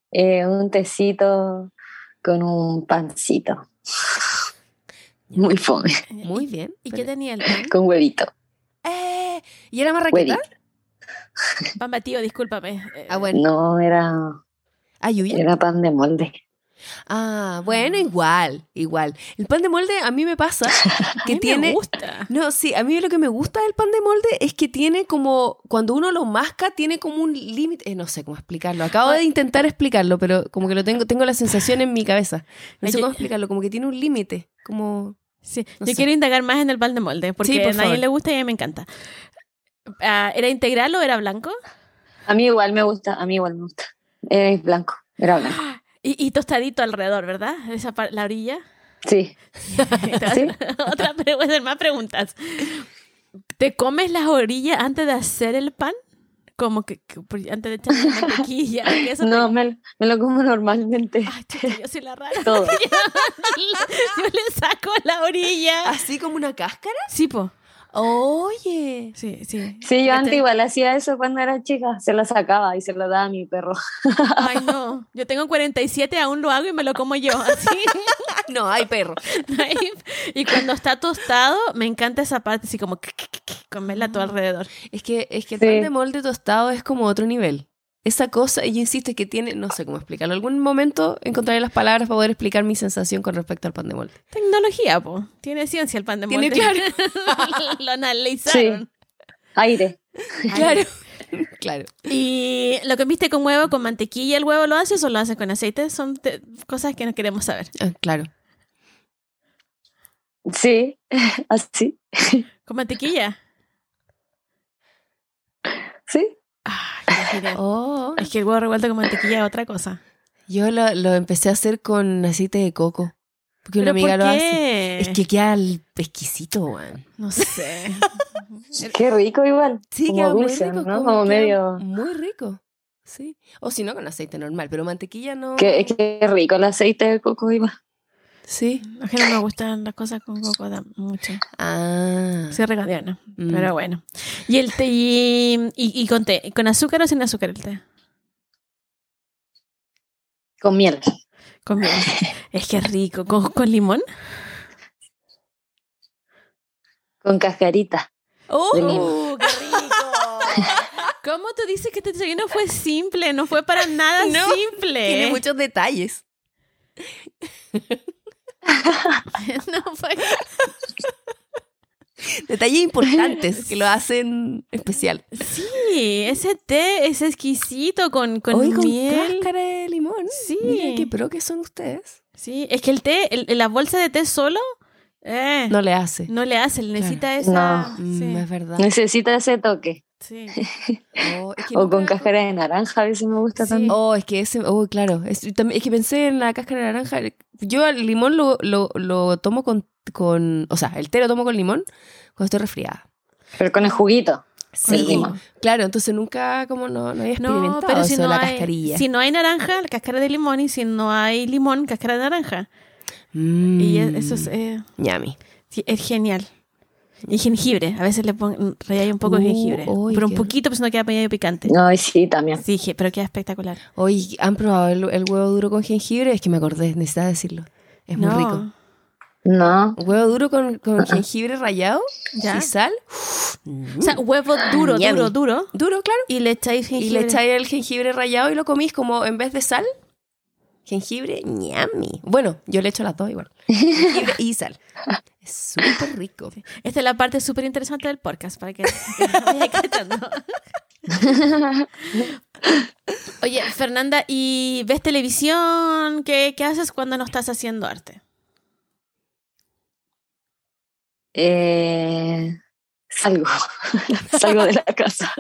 Un tecito con un pancito. Muy fome. Muy bien. ¿Y qué tenía el pan? Con huevito. ¿Y era marraqueta? Huevito. Pan batido, discúlpame. Bueno. No, ¿Ayuya? era pan de molde. Bueno, igual. El pan de molde a mí me pasa que A mí tiene... me gusta. No, sí, a mí lo que me gusta del pan de molde es que tiene como... Cuando uno lo masca, tiene como un límite... no sé cómo explicarlo. Acabo de intentar explicarlo, pero como que lo tengo la sensación en mi cabeza. No sé cómo explicarlo, como que tiene un límite. Como... Sí, No yo sé. quiero indagar más en el pan de molde, porque Sí, por a nadie favor. le gusta y a mí me encanta. ¿Era integral o era blanco? A mí igual me gusta. Es blanco. Era blanco. Y tostadito alrededor, ¿verdad? La orilla. Sí. ¿Sí? Otra pregunta, más preguntas. ¿Te comes las orillas antes de hacer el pan? Como que antes de echarle la mantequilla. porque eso No, me lo como normalmente. Ay, chuta, yo soy la rara. Todo. Yo le saco la orilla. ¿Así como una cáscara? Sí, po. Oye. Sí. Sí, yo antes igual hacía eso cuando era chica. Se lo sacaba y se lo daba a mi perro. Ay, no. Yo tengo 47, aún lo hago y me lo como yo. Así. No, hay perro. Y cuando está tostado, me encanta esa parte, así como comerla a todo alrededor. Es que el Sí. pan de molde tostado es como otro nivel. Esa cosa, y yo insisto, que tiene, no sé cómo explicarlo. Algún momento encontraré las palabras para poder explicar mi sensación con respecto al pan de molde. Tecnología, po. Tiene ciencia el pan de molde. Tiene, claro. Lo analizaron. Aire. Claro. Claro. ¿Y lo comiste con huevo, con mantequilla? ¿El huevo lo haces o lo haces con aceite? Son cosas que no queremos saber. Claro. Sí, así. ¿Con mantequilla? Sí. Ay, qué genial. Oh, Es que el huevo revuelto con mantequilla es otra cosa. yo lo empecé a hacer con aceite de coco. Porque una ¿Pero amiga por lo qué? hace. Es que queda exquisito, weón. No sé. Qué rico igual. Sí, como queda dulce, muy rico. ¿no? Como queda medio... muy rico. Sí. O si no, con aceite normal. Pero mantequilla no. Qué rico el aceite de coco igual. Sí. Es que no me gustan las cosas con coco mucho. Soy regadeana, Mm. pero bueno. ¿Y el té? ¿Y con té? ¿Con azúcar o sin azúcar el té? Con miel. Con miel. Es que es rico. ¿Con limón? Con cascarita. ¡Oh, De limón. qué rico! ¿Cómo tú dices que este desayuno fue simple? No fue para nada No, simple. Tiene muchos detalles. No fue... Detalles importantes que lo hacen especial. Sí, ese té es exquisito con Hoy con miel. cáscara de limón. Sí. Mira qué pro que son ustedes. Sí, es que el té, la bolsa de té solo, No le hace. no le hace, le necesita Claro. esa... No. Sí, Es verdad. Necesita ese toque. sí. Es que O con nunca- cáscara de naranja, a veces me gusta Sí. también. Es que ese... claro. Es que pensé en la cáscara de naranja. Yo el limón lo tomo con... O sea, el té lo tomo con limón cuando estoy resfriada. Pero con el juguito. Sí, el limón. claro. Entonces nunca como no había experimentado No, pero si eso de no, la hay, cascarilla. si no hay naranja, la cáscara de limón, y si no hay limón, cáscara de naranja. Y eso es, Ñami. sí, es genial. Y jengibre, a veces le rayáis un poco de jengibre. Uy, Pero un qué poquito, pues no queda medio picante. No, sí, también. Sí, pero queda espectacular. Hoy han probado el huevo duro con jengibre. Es que me acordé, necesitaba decirlo. Es muy No. rico. No. Huevo duro con jengibre rallado ¿Ya? y sal. O sea, huevo duro, Yummy. duro. Duro, claro. Y le echáis jengibre. Y le echáis el jengibre rallado y lo comís como en vez de sal. Jengibre, ñami. Bueno, yo le echo las dos igual. Jengibre y sal. Es súper rico. Esta es la parte súper interesante del podcast, para que vaya cachando. Oye, Fernanda, ¿y ves televisión? ¿Qué haces cuando no estás haciendo arte? Salgo. Salgo de la casa.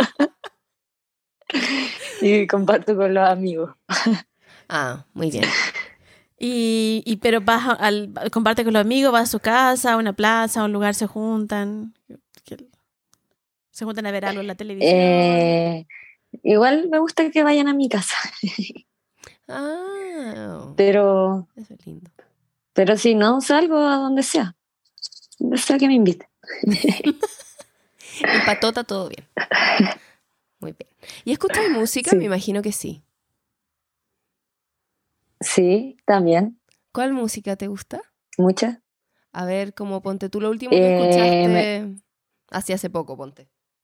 Y comparto con los amigos. Muy bien. Pero comparte con los amigos, vas a su casa, a una plaza, a un lugar, se juntan. Se juntan a ver algo en la televisión. Igual me gusta que vayan a mi casa. Pero Eso es lindo. si no, salgo a donde sea. Donde sea que me inviten. En patota todo bien. Ah. Muy bien. ¿Y escuchas música? Sí. Me imagino que sí. Sí. ¿Qué música escuchas? Sí. Sí, también, ¿Cuál música te gusta? muchas. A ver, como ponte tú lo último que Me- escuchaste así hace poco, ponte.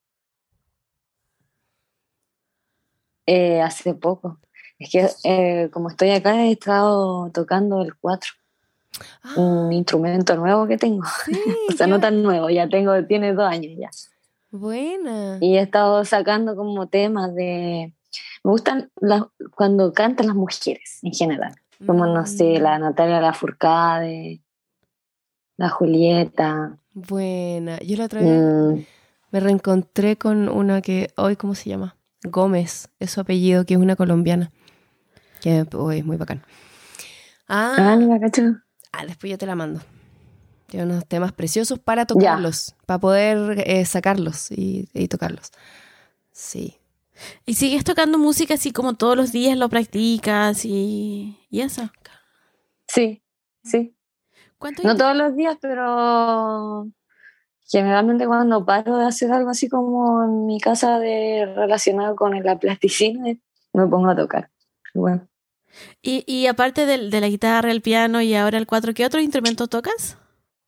hace poco. Es que como estoy acá he estado tocando el cuatro, un Ah, instrumento nuevo que tengo. sí, O sea, no tan nuevo, tiene 2 años ya. buena. Y he estado sacando como temas de... Me gustan cuando cantan las mujeres en general. Como, no sé, Mm, la Natalia Lafourcade, la Julieta. buena. Yo la otra vez mm, me reencontré con una que hoy, ¿cómo se llama? Gómez, es su apellido, que es una colombiana, que hoy es muy bacán. ah, Ah, no la cacho. después yo te la mando. Tiene unos temas preciosos para Ya, tocarlos, para poder sacarlos y tocarlos. Sí. ¿Y sigues tocando música así como todos los días lo practicas y eso? sí, sí. ¿Cuántos No instru- todos los días, pero generalmente cuando paro de hacer algo así como en mi casa relacionado con la plasticina, me pongo a tocar. Bueno, y aparte de la guitarra, el piano y ahora el cuatro, ¿qué otro instrumento tocas?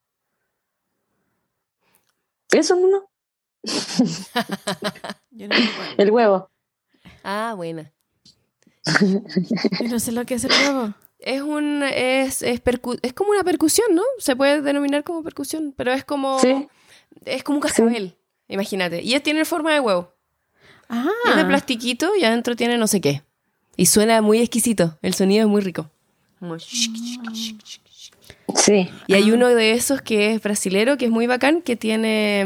eso no, Yo no sé cuál. el huevo. Ah, buena. Yo no sé lo que es el huevo. Es como una percusión, ¿no? Se puede denominar como percusión, pero Sí, es como un sí. cascabel, imagínate. Y tiene forma de huevo. Y es de Ah, plastiquito y adentro tiene no sé qué. Y suena muy exquisito. El sonido es muy rico. Como Sí. Y hay uno de esos que es brasilero, que es muy bacán, que tiene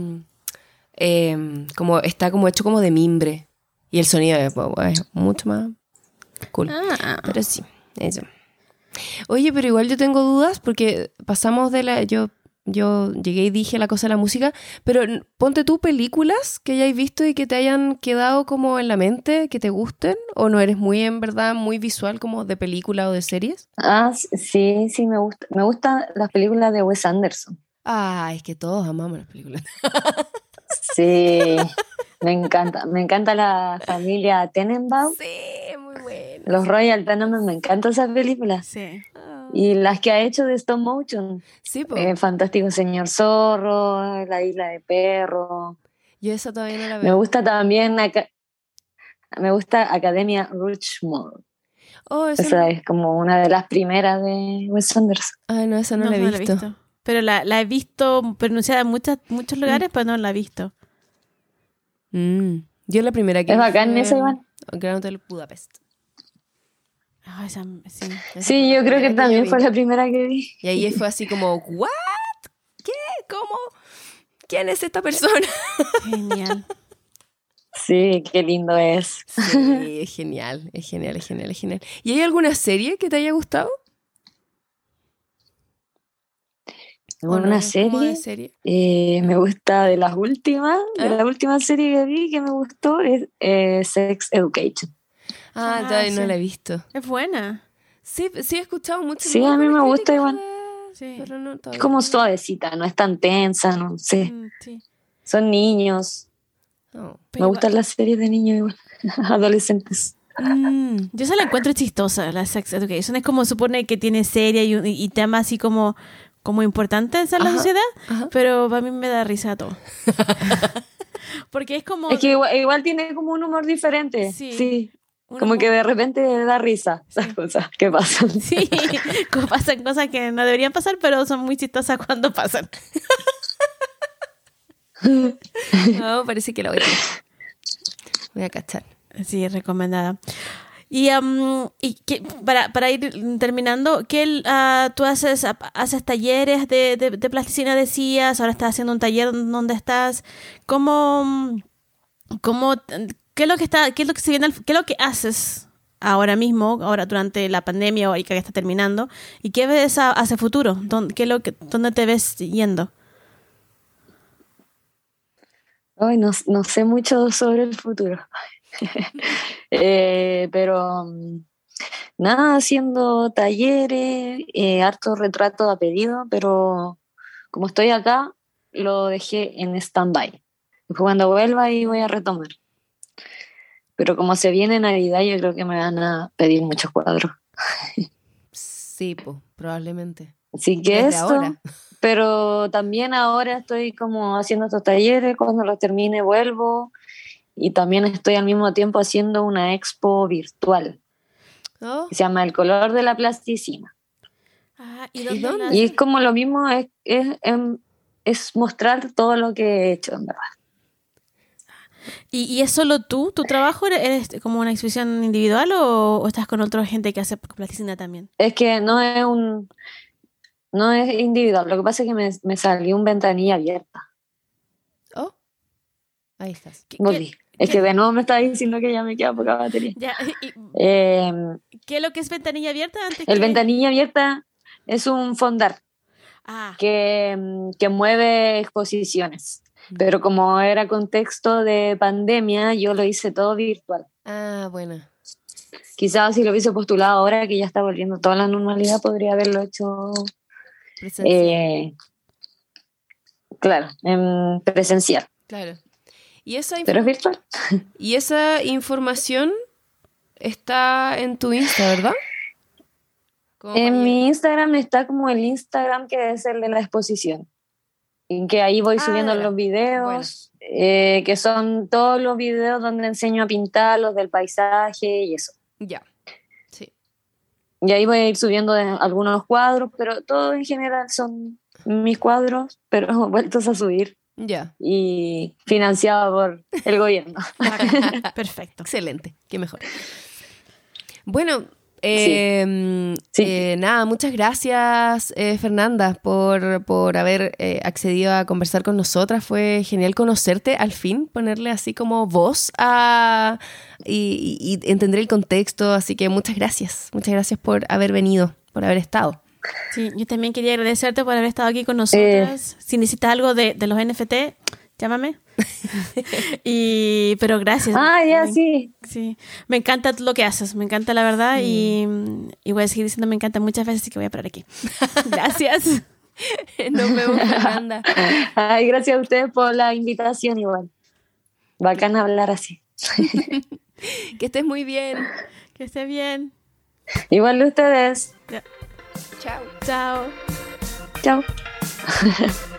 como está como hecho como de mimbre. Y el sonido es mucho más cool. ah. Pero sí, eso. Oye, pero igual yo tengo dudas porque pasamos de la... Yo llegué y dije la cosa de la música, pero ponte tú películas que hayáis visto y que te hayan quedado como en la mente, que te gusten, o no eres muy, en verdad, muy visual como de película o de series. Ah, sí, sí, me gusta. Me gustan las películas de Wes Anderson. Ah, es que todos amamos las películas. Sí, me encanta. Me encanta la familia Tenenbaum. Sí, muy Los buenas. Royal Tenenbaum, me encanta esa película. Sí. Ah, Y las que ha hecho de stop motion. sí, po. Fantástico Señor Zorro, La Isla de Perro. Yo esa todavía no la Me veo. gusta también, me gusta Academia Rushmore. Oh, esa Esa no. es como una de las primeras de Wes Anderson. Ah, no, esa no No, la he no la he visto. visto. Pero la he visto pronunciada en muchos lugares, pero no la he visto. Yo la primera que Es vi bacán fue esa, igual. Gran Hotel Budapest. Ah, sí. Esa fue Sí, la yo creo que primera que yo también fue vi. la primera que vi. Y ahí fue así como, ¿what? ¿Qué? ¿Cómo? ¿Quién es esta persona? Genial. Sí, qué lindo es. Sí, es genial, es genial, es genial, es genial. ¿Y hay alguna serie que te haya gustado? ¿O no Una eres como de serie, serie? me gusta de ¿Ah? la última serie que vi que me gustó es Sex Education. Todavía no la Sí. he visto. Es buena. Sí, sí he escuchado muchas Sí, muy a mí buenas me gusta críticas igual. Sí. pero no, Es todavía como no. suavecita, no es tan tensa, no sé. Sí. Son niños. No. Me Pero igual, gustan las series de niños igual, adolescentes. yo se la encuentro chistosa, la Sex Education. Es como supone que tiene serie y temas así como importantes en la Ajá, sociedad, ajá. pero para mí me da risa todo. Porque es como, Es que igual tiene como un humor diferente, sí, sí. un Como que humor, de repente da risa las sí. cosas que pasan. Sí, como pasan cosas que no deberían pasar, pero son muy chistosas cuando pasan. No, parece que la voy a ver. Voy a cachar. Sí, recomendada. Para ir terminando, tú haces talleres de plasticina, decías, ahora estás haciendo un taller donde estás. ¿Cómo, cómo, qué es lo que qué es lo que se viene, qué es lo que haces ahora mismo, ahora durante la pandemia o que está terminando? ¿Y qué ves hacia futuro? ¿Dónde te ves yendo? Ay, no sé mucho sobre el futuro. Pero nada, haciendo talleres, harto retrato a pedido, pero como estoy acá, lo dejé en stand-by. Después cuando vuelva ahí voy a retomar. Pero como se viene Navidad, yo creo que me van a pedir muchos cuadros. Sí, pues, probablemente. Así que Desde eso, ahora. pero también ahora estoy como haciendo estos talleres, cuando los termine vuelvo, y también estoy al mismo tiempo haciendo una expo virtual Oh, que se llama El color de la plasticina. Ah, ¿y ¿Y dónde dónde? la Y hacen? es como lo mismo, es mostrar todo lo que he hecho, en verdad. ¿Y es solo tú? ¿Tu trabajo eres como una exhibición individual o estás con otra gente que hace plasticina también? Es que no es individual, lo que pasa es que me salió un ventanilla abierta. oh, ahí estás. Volví. Es que de nuevo me estaba diciendo que ya me queda poca batería. Ya, ¿y Eh, qué es lo que es ventanilla abierta antes el que...? ventanilla abierta es un fondar Ah, que mueve exposiciones. Pero como era contexto de pandemia, yo lo hice todo virtual. Ah, bueno. Quizás si lo hubiese postulado ahora que ya está volviendo toda la normalidad, podría haberlo hecho, Presencial. claro, en presencial. Claro. ¿Y esa, Pero es virtual. y esa información está en tu Insta, ¿verdad? Como para En llegar- mi Instagram está como el Instagram que es el de la exposición. En que ahí voy Ah, subiendo de veras. los videos, que son todos los videos donde enseño a pintar, los del paisaje y eso. Ya. Sí. Y ahí voy a ir subiendo algunos cuadros, pero todo en general son mis cuadros, pero vueltos a subir Ya. y financiado por el gobierno. bacán. Perfecto. Excelente. Qué mejor. Bueno, Sí. nada, muchas gracias, Fernanda, por haber accedido a conversar con nosotras. Fue genial conocerte al fin, ponerle así como voz y entender el contexto. Así que muchas gracias. Muchas gracias por haber venido, por haber estado. Sí, yo también quería agradecerte por haber estado aquí con nosotras. Si necesitas algo de los NFT, llámame. Pero gracias. Ah, ya, sí. Sí, me encanta lo que haces, me encanta la verdad y voy a seguir diciendo me encanta muchas veces, así que voy a parar aquí. Gracias. Nos vemos, Fernanda. Ay, gracias a ustedes por la invitación igual. Bacán hablar así. Que estés muy bien. Que esté bien. Igual de ustedes. Ya. Chao. Chao. Chao.